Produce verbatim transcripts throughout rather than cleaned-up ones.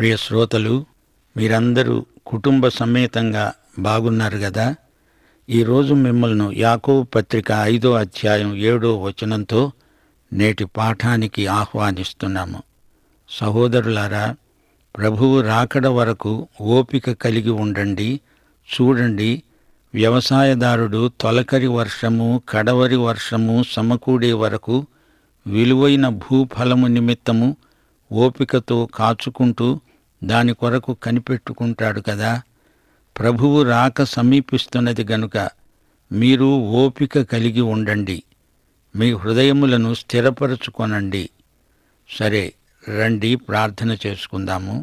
ప్రియ శ్రోతలు, మీరందరూ కుటుంబ సమేతంగా బాగున్నారు గదా? ఈరోజు మిమ్మల్ని యాకోబు పత్రిక ఐదో అధ్యాయం ఏడో వచనంతో నేటి పాఠానికి ఆహ్వానిస్తున్నాము. సహోదరులారా, ప్రభువు రాకడ వరకు ఓపిక కలిగి ఉండండి. చూడండి, వ్యవసాయదారుడు తొలకరి వర్షము కడవరి వర్షము సమకూడే వరకు విలువైన భూఫలము నిమిత్తము ఓపికతో కాచుకుంటూ దాని కొరకు కనిపెట్టుకుంటాడు కదా. ప్రభువు రాక సమీపిస్తున్నది గనుక మీరు ఓపిక కలిగి ఉండండి. మీ హృదయములను స్థిరపరచుకొనండి. సరే, రండి ప్రార్థన చేసుకుందాము.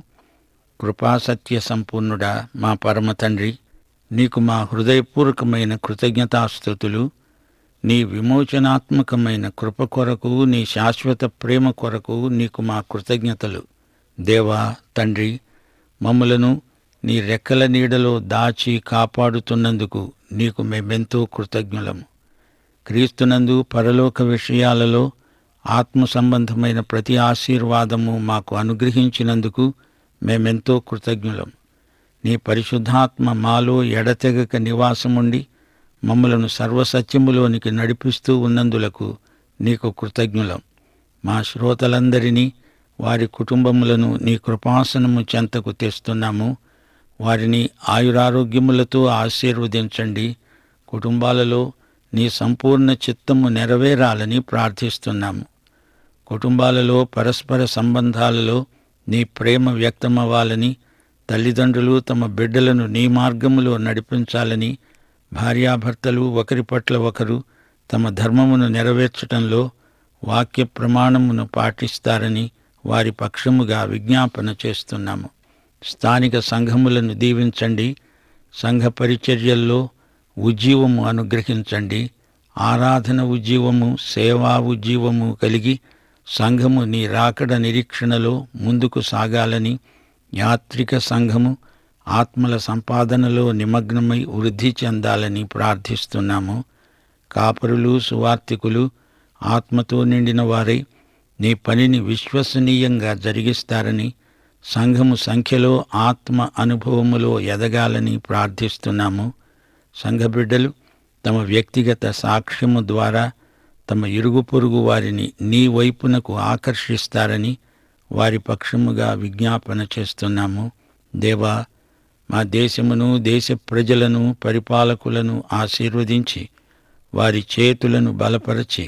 కృపాసత్య సంపూర్ణుడా, మా పరమ తండ్రి, నీకు మా హృదయపూర్వకమైన కృతజ్ఞతాస్తుతులు. నీ విమోచనాత్మకమైన కృప కొరకు, నీ శాశ్వత ప్రేమ కొరకు నీకు మా కృతజ్ఞతలు. దేవా, తండ్రి, మమ్ములను నీ రెక్కల నీడలో దాచి కాపాడుతున్నందుకు నీకు మేమెంతో కృతజ్ఞులము. క్రీస్తునందు పరలోక విషయాలలో ఆత్మ సంబంధమైన ప్రతి ఆశీర్వాదము మాకు అనుగ్రహించినందుకు మేమెంతో కృతజ్ఞులం. నీ పరిశుద్ధాత్మ మాలో ఎడతెగక నివాసముండి మమ్మలను సర్వసత్యములోనికి నడిపిస్తూ ఉన్నందులకు నీకు కృతజ్ఞులం. మా శ్రోతలందరినీ, వారి కుటుంబములను నీ కృపాసనము చెంతకు తెస్తున్నాము. వారిని ఆయురారోగ్యములతో ఆశీర్వదించండి. కుటుంబాలలో నీ సంపూర్ణ చిత్తము నెరవేరాలని ప్రార్థిస్తున్నాము. కుటుంబాలలో పరస్పర సంబంధాలలో నీ ప్రేమ వ్యక్తమవ్వాలని, తల్లిదండ్రులు తమ బిడ్డలను నీ మార్గములో నడిపించాలని, భార్యాభర్తలు ఒకరి పట్ల ఒకరు తమ ధర్మమును నెరవేర్చటంలో వాక్య ప్రమాణమును పాటిస్తారని వారి పక్షముగా విజ్ఞాపన చేస్తున్నాము. స్థానిక సంఘములను దీవించండి. సంఘ పరిచర్యల్లో ఉజ్జీవము అనుగ్రహించండి. ఆరాధన ఉజ్జీవము, సేవా ఉజ్జీవము కలిగి సంఘము నీ రాకడ నిరీక్షణలో ముందుకు సాగాలని, యాత్రిక సంఘము ఆత్మల సంపాదనలో నిమగ్నమై వృద్ధి చెందాలని ప్రార్థిస్తున్నాము. కాపరులు, సువార్తికులు ఆత్మతో నిండిన వారై నీ పనిని విశ్వసనీయంగా జరిగిస్తారని, సంఘము సంఖ్యలో ఆత్మ అనుభవములో ఎదగాలని ప్రార్థిస్తున్నాము. సంఘ బిడ్డలు తమ వ్యక్తిగత సాక్ష్యము ద్వారా తమ ఇరుగు పొరుగు వారిని నీ వైపునకు ఆకర్షిస్తారని వారి పక్షముగా విజ్ఞాపన చేస్తున్నాము. దేవా, మా దేశమును, దేశ ప్రజలను, పరిపాలకులను ఆశీర్వదించి వారి చేతులను బలపరచి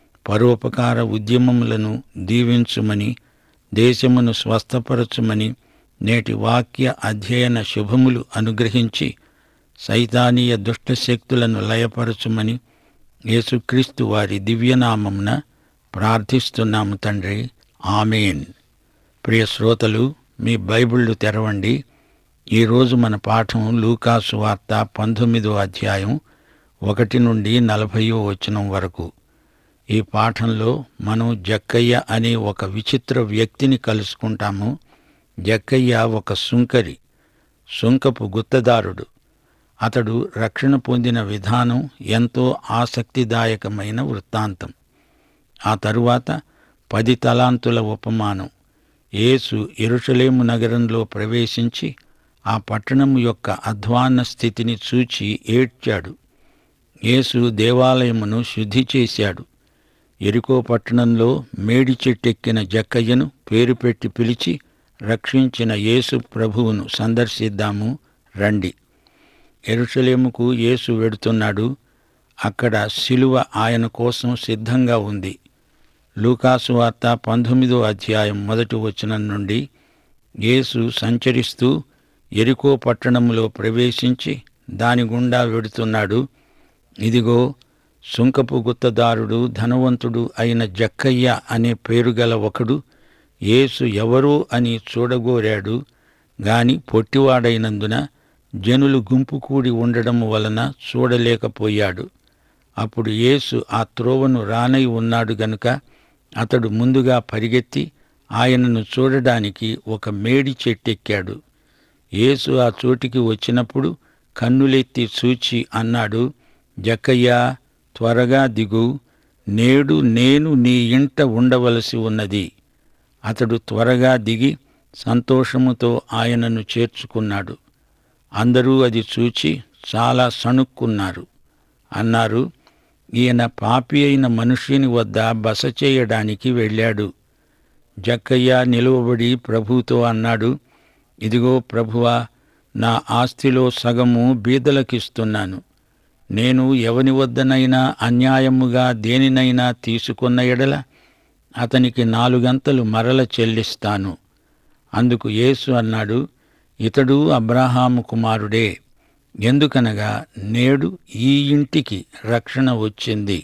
పరోపకార ఉద్యమములను దీవించుమని, దేశమును స్వస్థపరచుమని, నేటి వాక్య అధ్యయన శుభములు అనుగ్రహించి సైతానీయ దుష్టశక్తులను లయపరచుమని యేసుక్రీస్తు వారి దివ్యనామమున ప్రార్థిస్తున్నాము తండ్రి. ఆమేన్. ప్రియ శ్రోతలు, మీ బైబిళ్ళు తెరవండి. ఈరోజు మన పాఠం లూకాసు వార్త పంతొమ్మిదో అధ్యాయం ఒకటి నుండి నలభయో వచనం వరకు. ఈ పాఠంలో మనం జక్కయ్య అనే ఒక విచిత్ర వ్యక్తిని కలుసుకుంటాము. జక్కయ్య ఒక సుంకరి, సుంకపు గుత్తదారుడు. అతడు రక్షణ పొందిన విధానం ఎంతో ఆసక్తిదాయకమైన వృత్తాంతం. ఆ తరువాత పది తలాంతుల ఉపమానం. యేసు యెరూషలేము నగరంలో ప్రవేశించి ఆ పట్టణం యొక్క అధ్వాన్న స్థితిని చూచి ఏడ్చాడు. యేసు దేవాలయమును శుద్ధి చేశాడు. యెరికో పట్టణంలో మేడి చెట్టెక్కిన జక్కయ్యను పేరు పెట్టి పిలిచి రక్షించిన యేసు ప్రభువును సందర్శిద్దాము రండి. యెరూషలేముకు యేసు వెడుతున్నాడు. అక్కడ శిలువ ఆయన కోసం సిద్ధంగా ఉంది. లూకాసు వార్త పంతొమ్మిదో అధ్యాయం మొదటి వచనం నుండి యేసు సంచరిస్తూ యెరికో పట్టణములో ప్రవేశించి దాని గుండా వెడుతున్నాడు. ఇదిగో, సుంకపు గుత్తదారుడు, ధనవంతుడు అయిన జక్కయ్య అనే పేరుగల ఒకడు యేసు ఎవరో అని చూడగోరాడు. గాని పొట్టివాడైనందున జనులు గుంపు కూడి ఉండడం వలన చూడలేకపోయాడు. అప్పుడు యేసు ఆ త్రోవను రానై ఉన్నాడు గనుక అతడు ముందుగా పరిగెత్తి ఆయనను చూడడానికి ఒక మేడి చెట్టెక్కాడు. యేసు ఆ చోటికి వచ్చినప్పుడు కన్నులెత్తి చూచి అన్నాడు, జక్కయ్యా, త్వరగా దిగు, నేడు నేను నీ ఇంట ఉండవలసి ఉన్నది. అతడు త్వరగా దిగి సంతోషముతో ఆయనను చేర్చుకున్నాడు. అందరూ అది చూచి చాలా సణుక్కున్నారు. అన్నారు, ఈయన పాపి అయిన మనుష్యుని వద్ద బస చేయడానికి వెళ్ళాడు. జక్కయ్య నిలువబడి ప్రభువుతో అన్నాడు, ఇదిగో ప్రభువా, నా ఆస్తిలో సగము బీదలకిస్తున్నాను. నేను ఎవని వద్దనైనా అన్యాయముగా దేనినైనా తీసుకున్న ఎడల అతనికి నాలుగంతలు మరల చెల్లిస్తాను. అందుకు యేసు అన్నాడు, ఇతడు అబ్రాహాము కుమారుడే. ఎందుకనగా నేడు ఈ ఇంటికి రక్షణ వచ్చింది.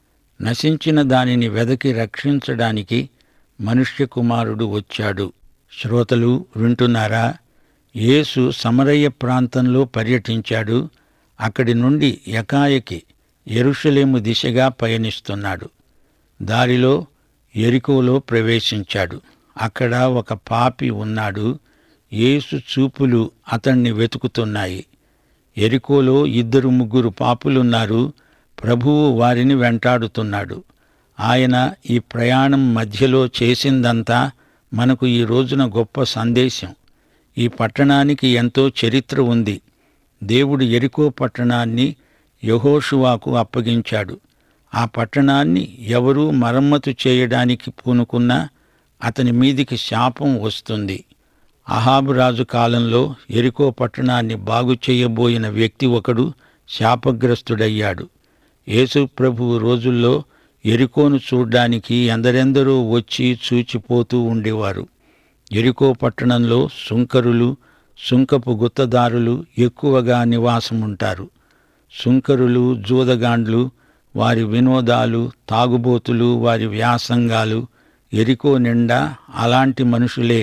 నశించిన దానిని వెదకి రక్షించడానికి మనుష్య కుమారుడు వచ్చాడు. శ్రోతలు వింటున్నారా? యేసు సమరయ్య ప్రాంతంలో పర్యటించాడు. అక్కడి నుండి యకాయకి యెరూషలేము దిశగా పయనిస్తున్నాడు. దారిలో యెరికోలో ప్రవేశించాడు. అక్కడ ఒక పాపి ఉన్నాడు. యేసు చూపులు అతణ్ణి వెతుకుతున్నాయి. యెరికోలో ఇద్దరు ముగ్గురు పాపులున్నారు. ప్రభువు వారిని వెంటాడుతున్నాడు. ఆయన ఈ ప్రయాణం మధ్యలో చేసిందంతా మనకు ఈ రోజున గొప్ప సందేశం. ఈ పట్టణానికి ఎంతో చరిత్ర ఉంది. దేవుడు యెరికో పట్టణాన్ని యెహోషువాకు అప్పగించాడు. ఆ పట్టణాన్ని ఎవరూ మరమ్మతు చేయడానికి పూనుకున్నా అతని మీదికి శాపం వస్తుంది. అహాబు రాజు కాలంలో యెరికో పట్టణాన్ని బాగు చేయబోయిన వ్యక్తి ఒకడు శాపగ్రస్తుడయ్యాడు. యేసు ప్రభువు రోజుల్లో యెరికోను చూడ్డానికి ఎందరెందరో వచ్చి చూచిపోతూ ఉండేవారు. యెరికో పట్టణంలో సుంకరులు, సుంకపు గుత్తదారులు ఎక్కువగా నివాసముంటారు. సుంకరులు, జూదగాండ్లు, వారి వినోదాలు, తాగుబోతులు, వారి వ్యాసంగాలు యెరికో నిండా అలాంటి మనుషులే.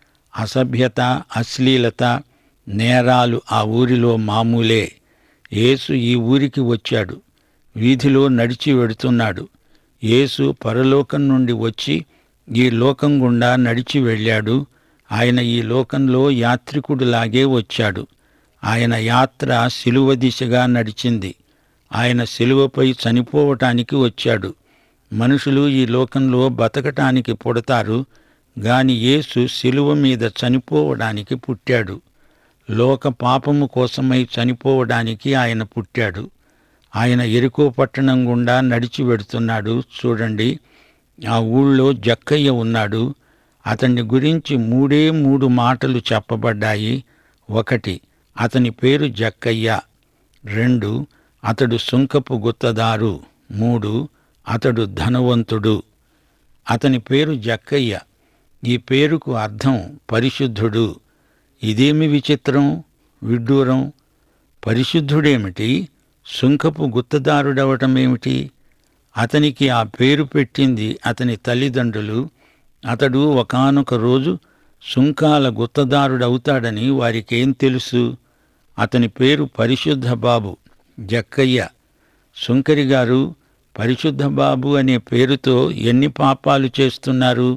అసభ్యత, అశ్లీలత, నేరాలు ఆ ఊరిలో మామూలే. యేసు ఈ ఊరికి వచ్చాడు. వీధిలో నడిచి వెడుతున్నాడు. యేసు పరలోకం నుండి వచ్చి ఈ లోకం గుండా నడిచి వెళ్ళాడు. ఆయన ఈ లోకంలో యాత్రికుడిలాగే వచ్చాడు. ఆయన యాత్ర శిలువ దిశగా నడిచింది. ఆయన శిలువపై చనిపోవటానికి వచ్చాడు. మనుషులు ఈ లోకంలో బతకటానికి పుడతారు, గాని యేసు శిలువ మీద చనిపోవడానికి పుట్టాడు. లోక పాపము కోసమై చనిపోవడానికి ఆయన పుట్టాడు. ఆయన యెరికో పట్టణం గుండా నడిచి వెడుతున్నాడు. చూడండి, ఆ ఊళ్ళో జక్కయ్య ఉన్నాడు. అతన్ని గురించి మూడే మూడు మాటలు చెప్పబడ్డాయి. ఒకటి, అతని పేరు జక్కయ్య. రెండు, అతడు సుంకపు గుత్తదారు. మూడు, అతడు ధనవంతుడు. అతని పేరు జక్కయ్య. ఈ పేరుకు అర్థం పరిశుద్ధుడు. ఇదేమి విచిత్రం, విడ్డూరం! పరిశుద్ధుడేమిటి, సుంకపు గుత్తదారుడవటమేమిటి? అతనికి ఆ పేరు పెట్టింది అతని తల్లిదండ్రులు. అతడు ఒకానొక రోజు సుంకాల గుత్తదారుడవుతాడని వారికేం తెలుసు? అతని పేరు పరిశుద్ధ బాబు, జక్కయ్య. సుంకరిగారు పరిశుద్ధ బాబు అనే పేరుతో ఎన్ని పాపాలు చేస్తున్నారు?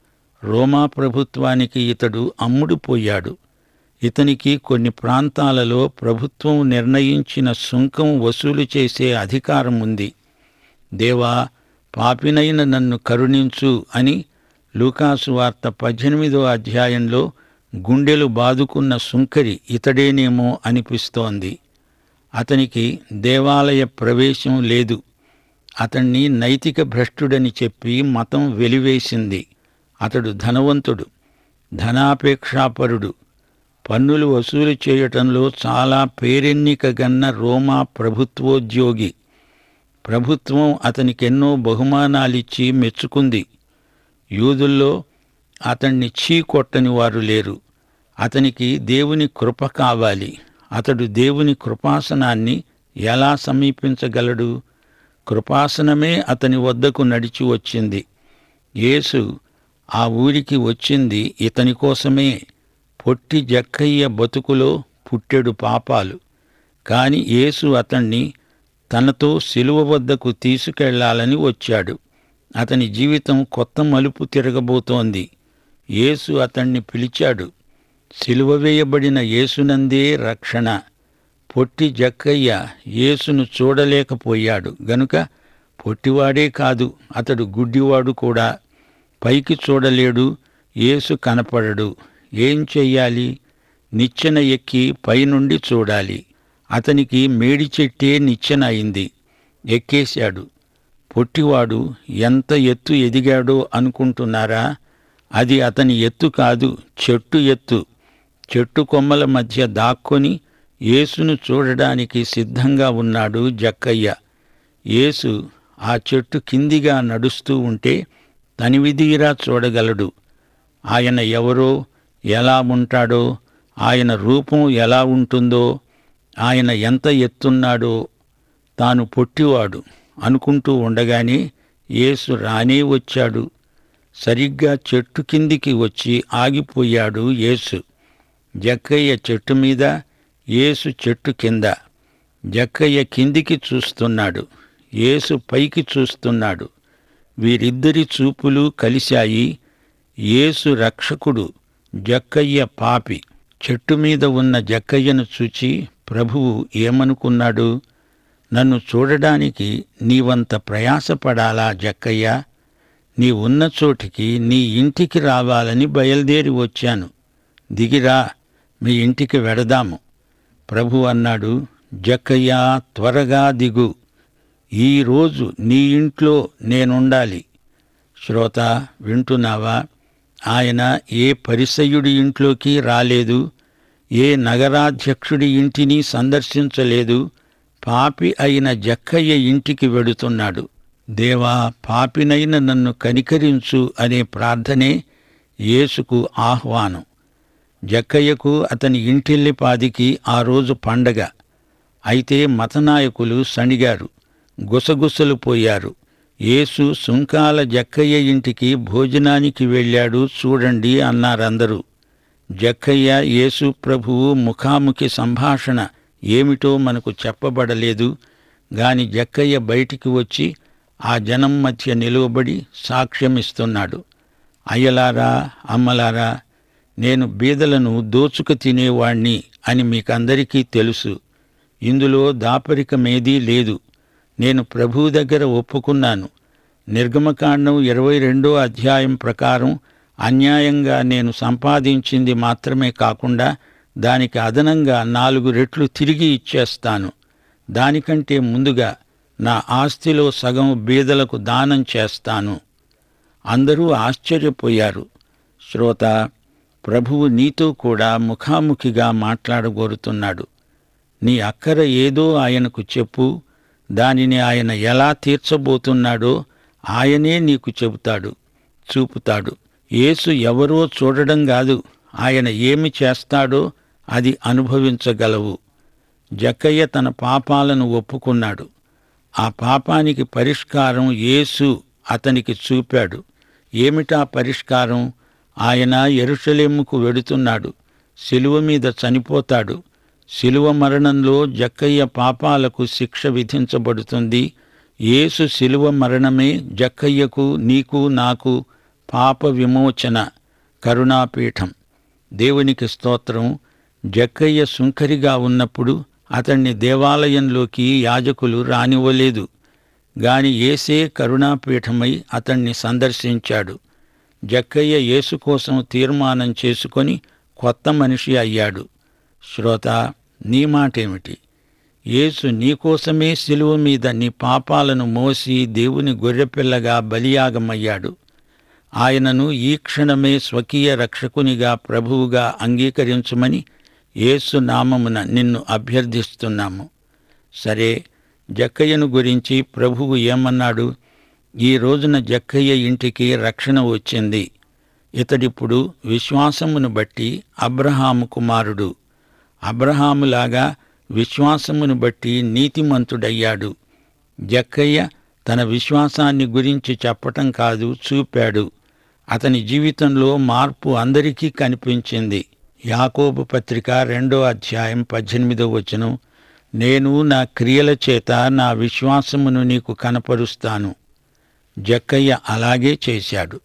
రోమా ప్రభుత్వానికి ఇతడు అమ్ముడుపోయాడు. ఇతనికి కొన్ని ప్రాంతాలలో ప్రభుత్వం నిర్ణయించిన సుంకం వసూలు చేసే అధికారం ఉంది. దేవా, పాపినైన నన్ను కరుణించు అని లూకాసు వార్త పద్దెనిమిదో అధ్యాయంలో గుండెలు బాదుకున్న సుంకరి ఇతడేనేమో అనిపిస్తోంది. అతనికి దేవాలయ ప్రవేశం లేదు. అతణ్ణి నైతిక భ్రష్టుడని చెప్పి మతం వెలివేసింది. అతడు ధనవంతుడు, ధనాపేక్షాపరుడు, పన్నులు వసూలు చేయటంలో చాలా పేరెన్నికగన్న రోమా ప్రభుత్వోద్యోగి. ప్రభుత్వం అతనికెన్నో బహుమానాలిచ్చి మెచ్చుకుంది. యూదుల్లో అతణ్ణి చీకొట్టని వారు లేరు. అతనికి దేవుని కృప కావాలి. అతడు దేవుని కృపాసనాన్ని ఎలా సమీపించగలడు? కృపాసనమే అతని వద్దకు నడిచి వచ్చింది. యేసు ఆ ఊరికి వచ్చింది ఇతని కోసమే. పొట్టి జక్కయ్య బతుకులో పుట్టెడు పాపాలు. కాని యేసు అతణ్ణి తనతో శిలువ వద్దకు తీసుకెళ్లాలని వచ్చాడు. అతని జీవితం కొత్త మలుపు తిరగబోతోంది. యేసు అతణ్ణి పిలిచాడు. శిలువ వేయబడిన యేసునందే రక్షణ. పొట్టి జక్కయ్య యేసును చూడలేకపోయాడు గనుక పొట్టివాడే కాదు, అతడు గుడ్డివాడు కూడా. పైకి చూడలేడు, యేసు కనపడడు. ఏం చెయ్యాలి? నిచ్చెన ఎక్కి పైనుండి చూడాలి. అతనికి మేడి చెట్టే నిచ్చెన అయింది. ఎక్కేశాడు. పొట్టివాడు ఎంత ఎత్తు ఎదిగాడో అనుకుంటున్నారా? అది అతని ఎత్తు కాదు, చెట్టు ఎత్తు. చెట్టు కొమ్మల మధ్య దాక్కొని యేసును చూడడానికి సిద్ధంగా ఉన్నాడు జక్కయ్య. యేసు ఆ చెట్టు కిందిగా నడుస్తూ ఉంటే తనివిదీరా చూడగలడు. ఆయన ఎవరో, ఎలా ఉంటాడో, ఆయన రూపం ఎలా ఉంటుందో, ఆయన ఎంత ఎత్తున్నాడో. తాను పొట్టివాడు అనుకుంటూ ఉండగానే యేసు రానే వచ్చాడు. సరిగ్గా చెట్టు కిందికి వచ్చి ఆగిపోయాడు యేసు. జక్కయ్య చెట్టు మీద, యేసు చెట్టు కింద. జక్కయ్య కిందికి చూస్తున్నాడు, యేసు పైకి చూస్తున్నాడు. వీరిద్దరి చూపులు కలిశాయి. యేసు రక్షకుడు, జక్కయ్య పాపి. చెట్టు మీద ఉన్న జక్కయ్యను చూచి ప్రభువు ఏమనుకున్నాడు? నన్ను చూడడానికి నీవంత ప్రయాసపడాలా జక్కయ్య? నీ ఉన్న చోటికి, నీ ఇంటికి రావాలని బయలుదేరి వచ్చాను. దిగిరా, మీ ఇంటికి వెడదాము. ప్రభు అన్నాడు, జక్కయ్యా, త్వరగా దిగు. ఈరోజు నీ ఇంట్లో నేనుండాలి. శ్రోత, వింటున్నావా? ఆయన ఏ పరిసయ్యుడి ఇంట్లోకి రాలేదు, ఏ నగరాధ్యక్షుడి ఇంటిని సందర్శించలేదు. పాపి అయిన జక్కయ్య ఇంటికి వెడుతున్నాడు. దేవా, పాపినైన నన్ను కనికరించు అనే ప్రార్థనే యేసుకు ఆహ్వానం. జక్కయ్యకు అతని ఇంటిల్లిపాదికి ఆ రోజు పండగ. అయితే మతనాయకులు సణిగారు, గుసగుసలు పోయారు. యేసు సుంకాల జక్కయ్య ఇంటికి భోజనానికి వెళ్ళాడు చూడండి అన్నారందరూ. జక్కయ్య యేసు ప్రభువు ముఖాముఖి సంభాషణ ఏమిటో మనకు చెప్పబడలేదు. గాని జక్కయ్య బయటికి వచ్చి ఆ జనం మధ్య నిలువబడి సాక్ష్యమిస్తున్నాడు. అయ్యలారా, అమ్మలారా, నేను బీదలను దోచుక తినేవాణ్ణి అని మీకందరికీ తెలుసు. ఇందులో దాపరికమేదీ లేదు. నేను ప్రభువు దగ్గర ఒప్పుకున్నాను. నిర్గమకాండం ఇరవై రెండో అధ్యాయం ప్రకారం అన్యాయంగా నేను సంపాదించింది మాత్రమే కాకుండా దానికి అదనంగా నాలుగు రెట్లు తిరిగి ఇచ్చేస్తాను. దానికంటే ముందుగా నా ఆస్తిలో సగం బీదలకు దానం చేస్తాను. అందరూ ఆశ్చర్యపోయారు. శ్రోత, ప్రభువు నీతో కూడా ముఖాముఖిగా మాట్లాడగోరుతున్నాడు. నీ అక్కర ఏదో ఆయనకు చెప్పు. దానిని ఆయన ఎలా తీర్చబోతున్నాడో ఆయనే నీకు చెబుతాడు, చూపుతాడు. యేసు ఎవరో చూడడం కాదు, ఆయన ఏమి చేస్తాడో అది అనుభవించగలవు. జక్కయ్య తన పాపాలను ఒప్పుకున్నాడు. ఆ పాపానికి పరిష్కారం యేసు అతనికి చూపాడు. ఏమిటా పరిష్కారం? ఆయన యెరూషలేముకు వెడుతున్నాడు. శిలువ మీద చనిపోతాడు. శిలువ మరణంలో జక్కయ్య పాపాలకు శిక్ష విధించబడుతుంది. యేసు శిలువ మరణమే జక్కయ్యకు, నీకు, నాకు పాప విమోచన, కరుణాపీఠం. దేవునికి స్తోత్రం. జక్కయ్య సుంకరిగా ఉన్నప్పుడు అతణ్ణి దేవాలయంలోకి యాజకులు రానివ్వలేదు. గాని యేసే కరుణాపీఠమై అతణ్ణి సందర్శించాడు. జక్కయ్య యేసు కోసం తీర్మానం చేసుకొని కొత్త మనిషి అయ్యాడు. శ్రోత, నీ మాటేమిటి? యేసు నీకోసమే శిలువ మీద నీ పాపాలను మోసి దేవుని గొర్రెపిల్లగా బలియాగమయ్యాడు. ఆయనను ఈ క్షణమే స్వకీయ రక్షకునిగా, ప్రభువుగా అంగీకరించుమని యేసు నామమున నిన్ను అభ్యర్థిస్తున్నాము. సరే, జక్కయ్యను గురించి ప్రభువు ఏమన్నాడు? ఈ రోజున జక్కయ్య ఇంటికి రక్షణ వచ్చింది. ఇతడిప్పుడు విశ్వాసమును బట్టి అబ్రహాము కుమారుడు. అబ్రహాములాగా విశ్వాసమును బట్టి నీతిమంతుడయ్యాడు. జక్కయ్య తన విశ్వాసాన్ని గురించి చెప్పటం కాదు, చూపాడు. అతని జీవితంలో మార్పు అందరికీ కనిపించింది. యాకోబు పత్రిక రెండో అధ్యాయం పద్దెనిమిదో వచనం, నేను నా క్రియల చేత నా విశ్వాసమును నీకు కనపరుస్తాను. జక్కయ్య అలాగే చేశాడు.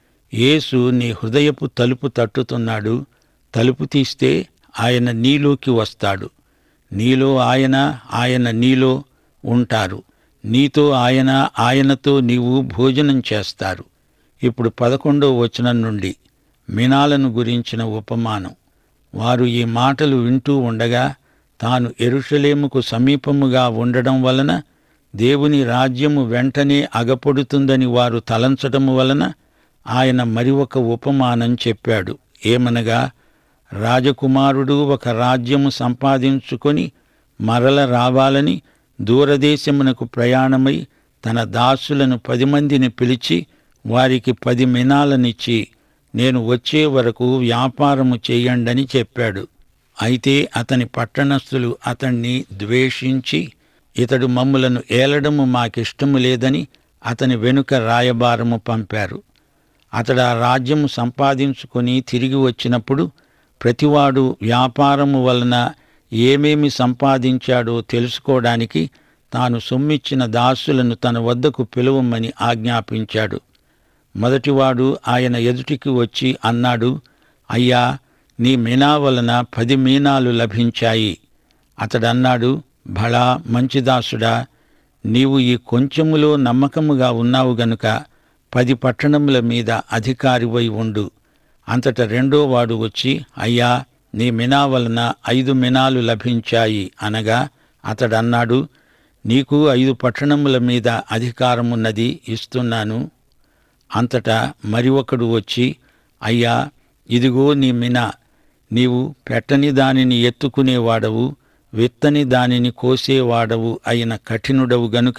యేసు నీ హృదయపు తలుపు తట్టుతున్నాడు. తలుపు తీస్తే ఆయన నీలోకి వస్తాడు. నీలో ఆయన, ఆయన నీలో ఉంటారు. నీతో ఆయన, ఆయనతో నీవు భోజనం చేస్తారు. ఇప్పుడు పదకొండో వచనం నుండి, మినాలను గురించిన ఉపమానం. వారు ఈ మాటలు వింటూ ఉండగా తాను యెరూషలేముకు సమీపముగా ఉండడం వలన, దేవుని రాజ్యము వెంటనే అగపడుతుందని వారు తలంచటము వలన ఆయన మరి ఒక ఉపమానం చెప్పాడు. ఏమనగా, రాజకుమారుడు ఒక రాజ్యము సంపాదించుకొని మరల రావాలని దూరదేశమునకు ప్రయాణమై తన దాసులను పది మందిని పిలిచి వారికి పది మినాలనిచ్చి, నేను వచ్చే వరకు వ్యాపారము చెయ్యండని చెప్పాడు. అయితే అతని పట్టణస్థులు అతణ్ణి ద్వేషించి, ఇతడు మమ్ములను ఏలడము మాకిష్టము లేదని అతని వెనుక రాయబారము పంపారు. అతడు ఆ రాజ్యము సంపాదించుకొని తిరిగి వచ్చినప్పుడు ప్రతివాడు వ్యాపారము వలన ఏమేమి సంపాదించాడో తెలుసుకోవడానికి తాను సొమ్మిచ్చిన దాసులను తన వద్దకు పిలువమని ఆజ్ఞాపించాడు. మొదటివాడు ఆయన ఎదుటికి వచ్చి అన్నాడు, అయ్యా, నీ మీనా వలన పది మీనాలు లభించాయి. అతడన్నాడు, భళా మంచి దాసుడా, నీవు ఈ కొంచెములో నమ్మకముగా ఉన్నావు గనుక పది పట్టణముల మీద అధికారివై ఉండు. అంతట రెండో వాడు వచ్చి, అయ్యా, నీ మినా వలన ఐదు మినాలు లభించాయి అనగా అతడన్నాడు, నీకు ఐదు పట్టణముల మీద అధికారమున్నది, ఇస్తున్నాను. అంతటా మరి ఒకడు వచ్చి, అయ్యా, ఇదిగో నీ మినా, నీవు పెట్టని దానిని ఎత్తుకునేవాడవు, విత్తని దానిని కోసేవాడవు అయిన కఠినుడవు గనుక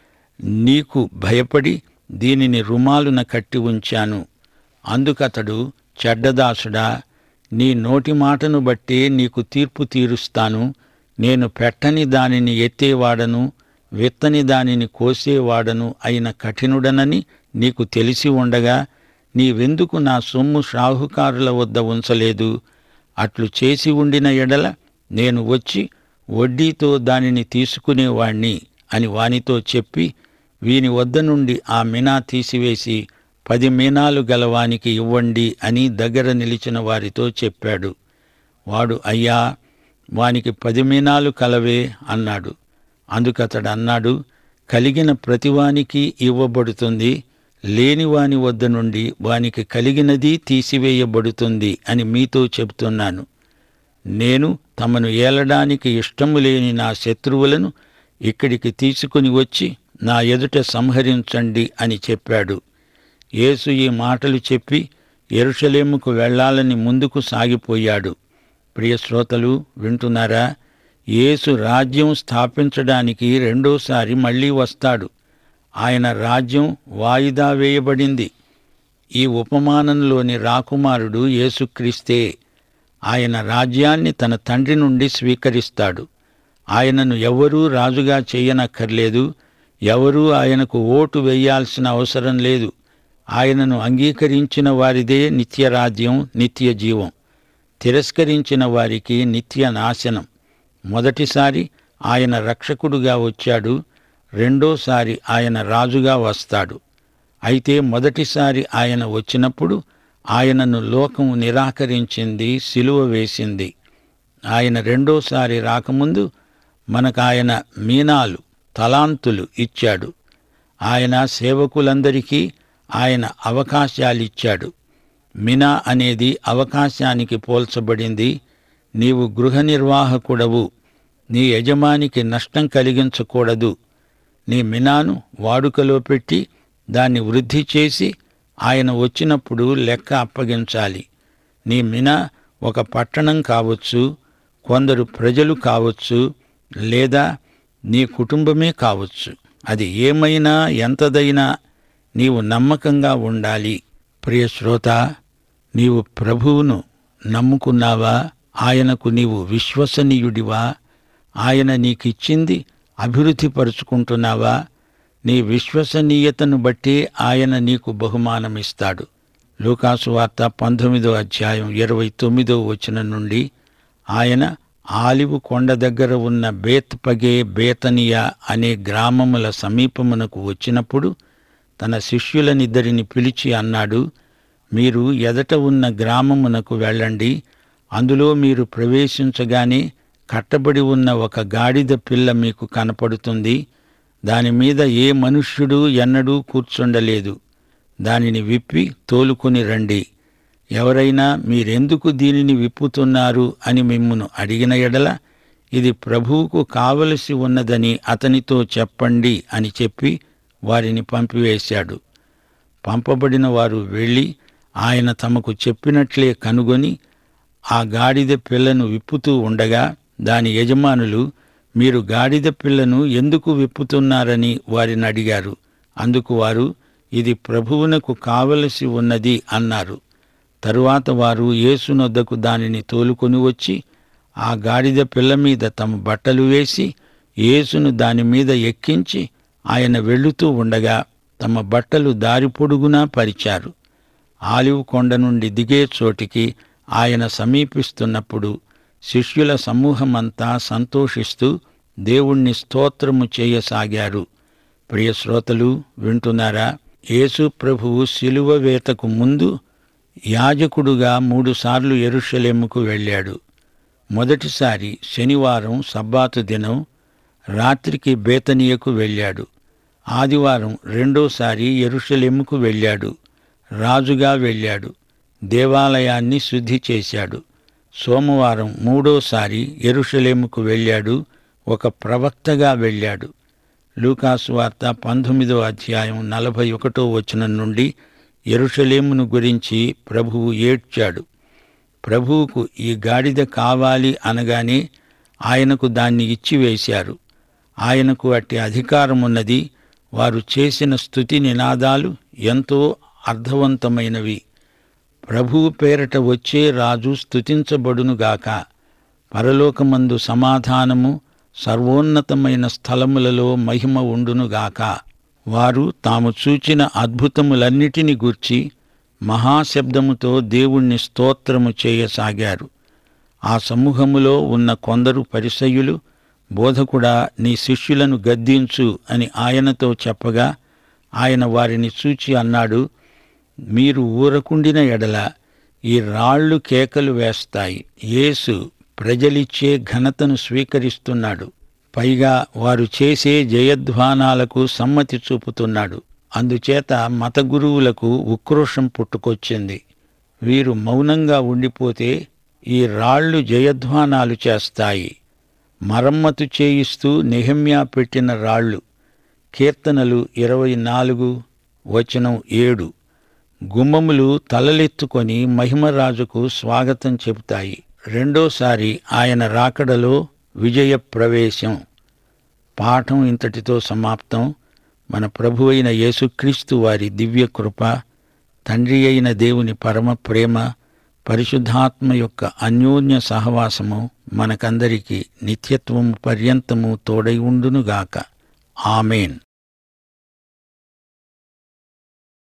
నీకు భయపడి దీనిని రుమాలున కట్టి ఉంచాను. అందుకతడు, చెడ్డదాసుడా, నీ నోటి మాటను బట్టే నీకు తీర్పు తీరుస్తాను. నేను పెట్టని దానిని ఎత్తేవాడను, విత్తని దానిని కోసేవాడను అయిన కఠినుడనని నీకు తెలిసి ఉండగా నీవెందుకు నా సొమ్ము షాహుకారుల వద్ద ఉంచలేదు? అట్లు చేసి ఉండిన ఎడల నేను వచ్చి వడ్డీతో దానిని తీసుకునేవాణ్ణి అని వానితో చెప్పి, వీని వద్ద నుండి ఆ మినా తీసివేసి పది మీనాలు గలవానికి ఇవ్వండి అని దగ్గర నిలిచిన వారితో చెప్పాడు. వాడు, అయ్యా, వానికి పది మీనాలు కలవే అన్నాడు. అందుకతడు అన్నాడు, కలిగిన ప్రతివానికి ఇవ్వబడుతుంది, లేనివాని వద్ద నుండి వానికి కలిగినది తీసివేయబడుతుంది అని మీతో చెబుతున్నాను. నేను తమను ఏలడానికి ఇష్టము లేని నా శత్రువులను ఇక్కడికి తీసుకుని వచ్చి నా ఎదుట సంహరించండి అని చెప్పాడు. యేసు ఈ మాటలు చెప్పి యెరూషలేముకు వెళ్లాలని ముందుకు సాగిపోయాడు. ప్రియశ్రోతలు వింటున్నారా? యేసు రాజ్యం స్థాపించడానికి రెండోసారి మళ్లీ వస్తాడు. ఆయన రాజ్యం వాయిదా వేయబడింది. ఈ ఉపమానంలోని రాకుమారుడు యేసుక్రీస్తే. ఆయన రాజ్యాన్ని తన తండ్రి నుండి స్వీకరిస్తాడు. ఆయనను ఎవరూ రాజుగా చెయ్యనక్కర్లేదు. ఎవరూ ఆయనకు ఓటు వేయాల్సిన అవసరం లేదు. ఆయనను అంగీకరించిన వారిదే నిత్యరాజ్యం, నిత్య జీవం. తిరస్కరించిన వారికి నిత్య నాశనం. మొదటిసారి ఆయన రక్షకుడుగా వచ్చాడు. రెండోసారి ఆయన రాజుగా వస్తాడు. అయితే మొదటిసారి ఆయన వచ్చినప్పుడు ఆయనను లోకం నిరాకరించింది, సిలువ వేసింది. ఆయన రెండోసారి రాకముందు మనకాయన మీనాలు, తలాంతులు ఇచ్చాడు. ఆయన సేవకులందరికీ ఆయన అవకాశాలిచ్చాడు. మినా అనేది అవకాశానికి పోల్చబడింది. నీవు గృహ నిర్వాహకుడవు. నీ యజమానికి నష్టం కలిగించకూడదు. నీ మినాను వాడుకలో పెట్టి దాన్ని వృద్ధి చేసి ఆయన వచ్చినప్పుడు లెక్క అప్పగించాలి. నీ మినా ఒక పట్టణం కావచ్చు, కొందరు ప్రజలు కావచ్చు, లేదా నీ కుటుంబమే కావచ్చు. అది ఏమైనా ఎంతదైనా నీవు నమ్మకంగా ఉండాలి. ప్రియ శ్రోత, నీవు ప్రభువును నమ్ముకున్నావా? ఆయనకు నీవు విశ్వసనీయుడివా? ఆయన నీకిచ్చింది అభివృద్ధిపరుచుకుంటున్నావా? నీ విశ్వసనీయతను బట్టి ఆయన నీకు బహుమానమిస్తాడు. లూకాసు వార్త పంతొమ్మిదో అధ్యాయం ఇరవై తొమ్మిదో వచనం నుండి, ఆయన ఆలివు కొండ దగ్గర ఉన్న బేత్పగే బేతనియా అనే గ్రామముల సమీపమునకు వచ్చినప్పుడు తన శిష్యులనిద్దరిని పిలిచి అన్నాడు, మీరు ఎదట ఉన్న గ్రామమునకు వెళ్ళండి. అందులో మీరు ప్రవేశించగానే కట్టబడి ఉన్న ఒక గాడిద పిల్ల మీకు కనపడుతుంది. దానిమీద ఏ మనుష్యుడు ఎన్నడూ కూర్చుండలేదు. దానిని విప్పి తోలుకొని రండి. ఎవరైనా మీరెందుకు దీనిని విప్పుతున్నారు అని మిమ్మును అడిగిన ఎడల ఇది ప్రభువుకు కావలసి ఉన్నదని అతనితో చెప్పండి అని చెప్పి వారిని పంపివేశాడు. పంపబడిన వారు వెళ్ళి ఆయన తమకు చెప్పినట్లే కనుగొని ఆ గాడిద పిల్లను విప్పుతూ ఉండగా దాని యజమానులు, మీరు గాడిద పిల్లను ఎందుకు విప్పుతున్నారని వారిని అడిగారు. అందుకు వారు, ఇది ప్రభువునకు కావలసి ఉన్నది అన్నారు. తరువాత వారు యేసునొద్దకు దానిని తోలుకొని వచ్చి ఆ గాడిద పిల్ల మీద తమ బట్టలు వేసి యేసును దానిమీద ఎక్కించి ఆయన వెళ్ళుతూ ఉండగా తమ బట్టలు దారి పొడుగునా పరిచారు. ఆలివ్ కొండ నుండి దిగే చోటికి ఆయన సమీపిస్తున్నప్పుడు శిష్యుల సమూహమంతా సంతోషిస్తూ దేవుణ్ణి స్తోత్రము చేయసాగారు. ప్రియశ్రోతలు వింటున్నారా? యేసు ప్రభువు శిలువ వేతకు ముందు యాజకుడుగా మూడుసార్లు యెరూషలేముకు వెళ్ళాడు. మొదటిసారి శనివారం సబ్బాతు దినం రాత్రికి బేతనియకు వెళ్ళాడు. ఆదివారం రెండోసారి యెరూషలేముకు వెళ్ళాడు. రాజుగా వెళ్ళాడు. దేవాలయాన్ని శుద్ధి చేశాడు. సోమవారం మూడోసారి యెరూషలేముకు వెళ్ళాడు. ఒక ప్రవక్తగా వెళ్ళాడు. లూకాసు వార్త పంతొమ్మిదో అధ్యాయం నలభై ఒకటో వచనం నుండి యెరూషలేమును గురించి ప్రభువు ఏడ్చాడు. ప్రభువుకు ఈ గాడిద కావాలి అనగానే ఆయనకు దాన్ని ఇచ్చివేశారు. ఆయనకు అట్టి అధికారమున్నది. వారు చేసిన స్తుతి నినాదాలు ఎంతో అర్థవంతమైనవి. ప్రభువు పేరట వచ్చే రాజు స్తుతించబడునుగాక. పరలోకమందు సమాధానము, సర్వోన్నతమైన స్థలములలో మహిమ ఉండునుగాక. వారు తాము చూచిన అద్భుతములన్నిటిని గూర్చి మహాశబ్దముతో దేవుణ్ణి స్తోత్రము చేయసాగారు. ఆ సమూహములో ఉన్న కొందరు పరిసయ్యులు, బోధకుడా, నీ శిష్యులను గద్దించు అని ఆయనతో చెప్పగా ఆయన వారిని చూచి అన్నాడు, మీరు ఊరకుండిన ఎడల ఈ రాళ్లు కేకలు వేస్తాయి. యేసు ప్రజలిచ్చే ఘనతను స్వీకరిస్తున్నాడు. పైగా వారు చేసే జయధ్వానాలకు సమ్మతి చూపుతున్నాడు. అందుచేత మత గురువులకు ఉక్రోషం పుట్టుకొచ్చింది. వీరు మౌనంగా ఉండిపోతే ఈ రాళ్లు జయధ్వానాలు చేస్తాయి. మరమ్మతు చేయిస్తూ నెహెమ్యా పెట్టిన రాళ్లు. కీర్తనలు ఇరవై నాలుగు వచనం ఏడు. గుమ్మములు తలలెత్తుకొని మహిమరాజుకు స్వాగతం చెబుతాయి. రెండోసారి ఆయన రాకడలో విజయ ప్రవేశం. పాఠం ఇంతటితో సమాప్తం. మన ప్రభువైన యేసుక్రీస్తు వారి దివ్య కృప, తండ్రి అయిన దేవుని పరమ ప్రేమ, పరిశుద్ధాత్మ యొక్క అన్యోన్య సహవాసము మనకందరికీ నిత్యత్వము పర్యంతము తోడై ఉండునుగాక. ఆమేన్.